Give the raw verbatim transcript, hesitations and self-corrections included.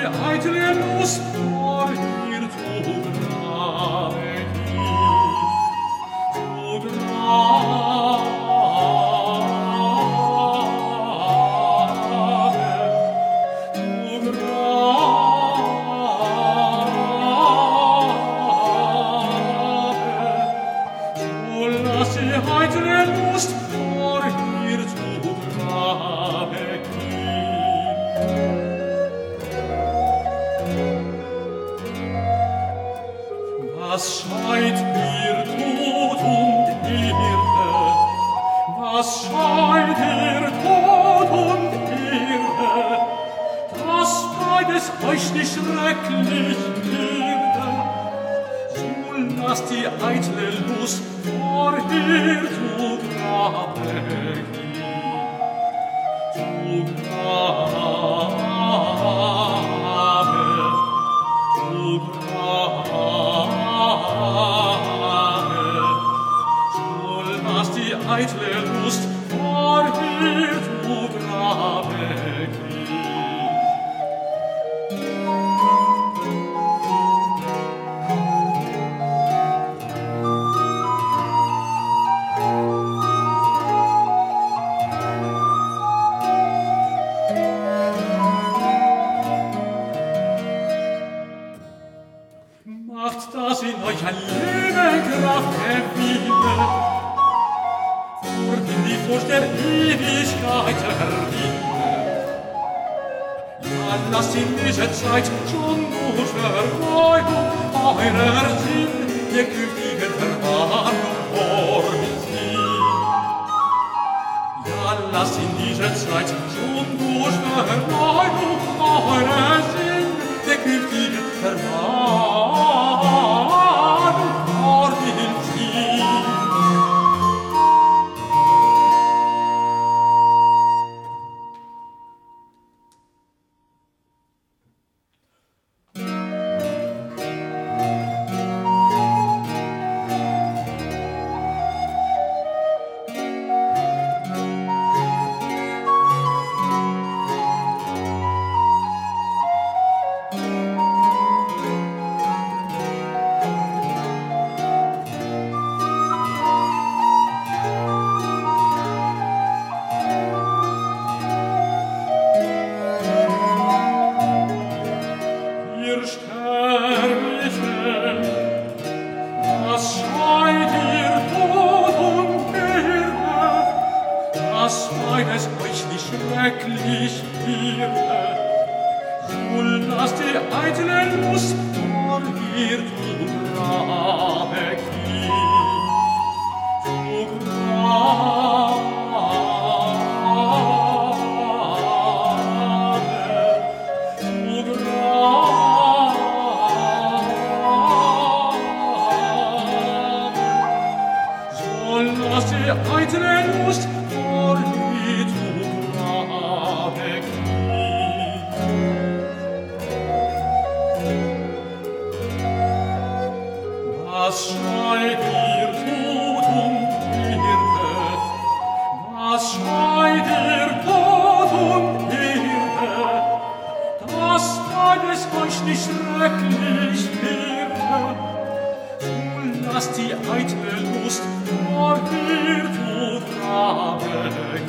die eitle Lust vor ihr zu Grabe ging, zu Grabe, zu Grabe, so lass die eitle Lust vor ihr zu Grabe ging. Was scheit ihr Tod und Erde? Was scheit ihr Tod und Erde? Das beides euch nicht schrecklich werde. So lasst die eitle Lust vor ihr zu Grabe gehen. Zu Grabe, zu Grabe, so lass die eitle Lust vor ihr zu Grabe gehen. Macht, dass in euch ein Leben Kraft erwinde, worin die Furcht der Ewigkeit erwinde. Ja, lasst in dieser Zeit schon durch Verbeugung eurer Sinn der künftigen Verwarnung vorziehen. Ja, lasst in dieser Zeit schon durch Verbeugung eurer Sinn der künftigen Verwarnung vorziehen. Ihr Sterblichen, was schreit ihr Tod und Erde, dass beides euch nicht schrecklich werde. So lasst die eitle Lust vor ihr zu Grabe gehen, zu Grabe, zu Grabe, so lasst die eitle Lust vor ihr zu Grabe gehen. Was schreit ihr Tod und Erde? Was schreit ihr Tod und Erde? Das beides euch nicht schrecklich werde. So lasst die eitle Lust vor ihr zu Grabe